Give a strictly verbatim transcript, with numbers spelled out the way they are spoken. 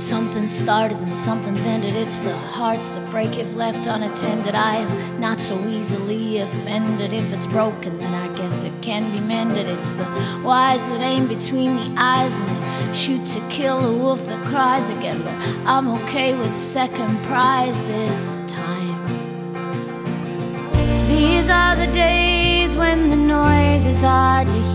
Something started and something's ended. It's the hearts that break if left unattended. I am not so easily offended. If it's broken, then I guess it can be mended. It's the wise that aim between the eyes and they shoot to kill a wolf that cries again. But I'm okay with second prize this time. These are the days when the noise is hard to hear.